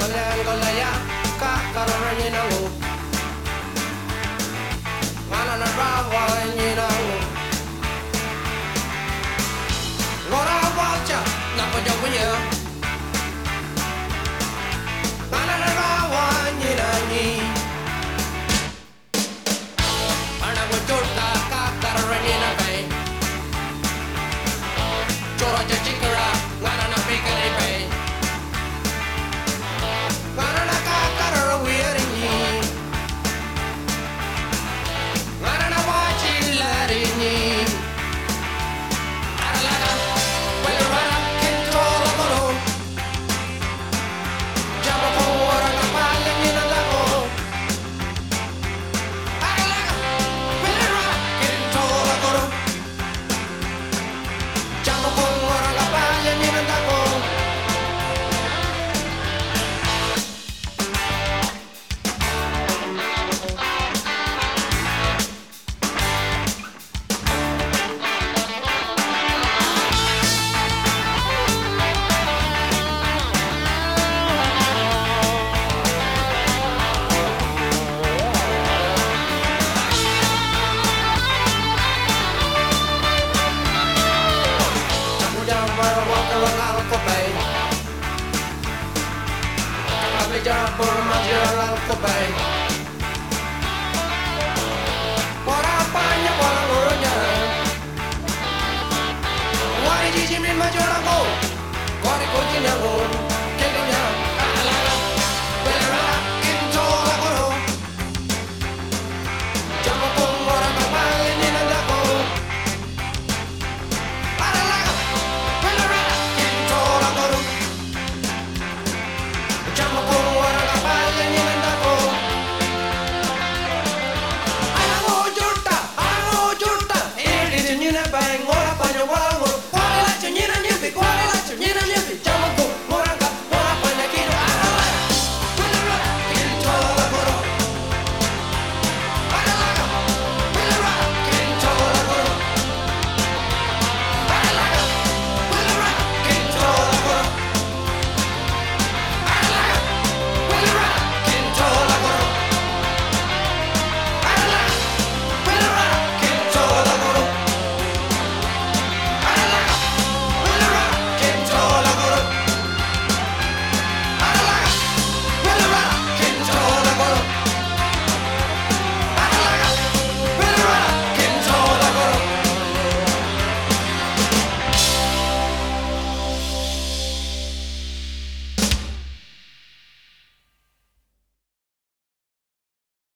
Golaya, Kakaranyinago, Mananarawa, Yinago, Lora Wacha, Napajabuya, Mananarawa, Yinani, Anabujota, Kakaranyinago, Georgia Chikara, Manana Picanipe. Jump for my girl for bay. Por a paña por la goroña. Why did you mean my girl go? What a good